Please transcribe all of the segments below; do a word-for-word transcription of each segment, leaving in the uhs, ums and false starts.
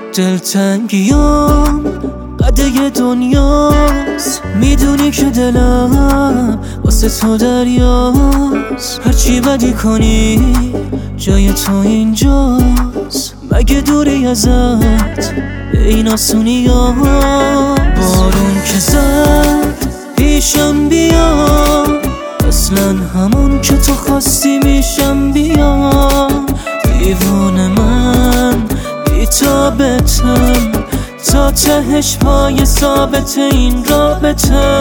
دلتنگیام قده دنیاست، میدونی که دلم واسه تو دریاست. هرچی بدی کنی جای تو اینجاست، مگه دوری ازت به این آسونی ها؟ بارون که زد پیشم بیا، اصلا همون که تو خواستی میشم بیا. دیوونه من بی‌تابتم، تا تهش پای ثابت این رابطه.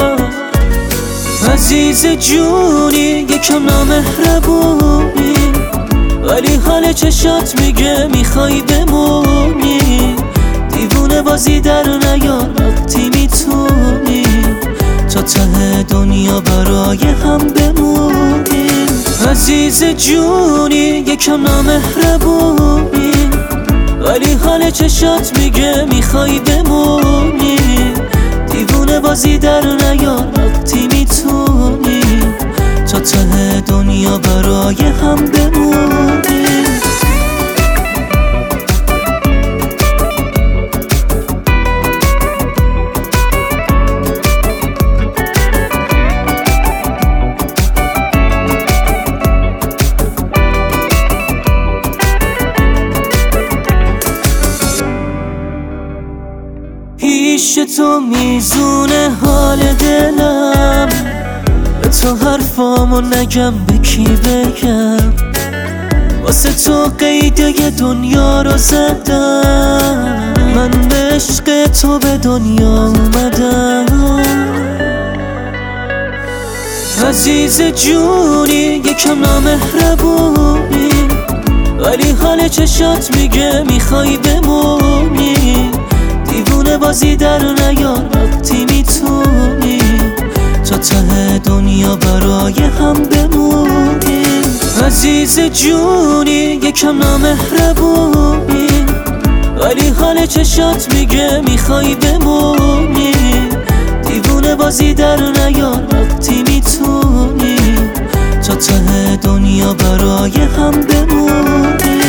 عزیز جونی یکم نامهربونی، ولی حال چشات میگه میخوای بمونی. دیوونه بازی در نیار وقتی میتونی، تا ته دنیا برای هم بمونی. عزیز جونی یکم نامهربونی، ولی حال چشات میگه میخوای بمونی. دیوونه بازی در نیار وقتی میتونی، تا ته دنیا برای هم بمونی. پیش تو میزونه حال دلم، به تو حرفامو نگم به کی بگم. واسه تو قیده دنیا رو زدم، من به عشق تو به دنیا اومدم. عزیز جونی یکم نامهربونی، ولی حال چشات میگه میخوای بمونی. دیوونه بازی در نیار وقتی میتونی، تا ته دنیا برای هم بمونی. عزیز جونی یکم نامهربونی، ولی حال چشات میگه میخوای بمونی. دیوونه بازی در نیار وقتی میتونی، تا ته دنیا برای هم بمونی.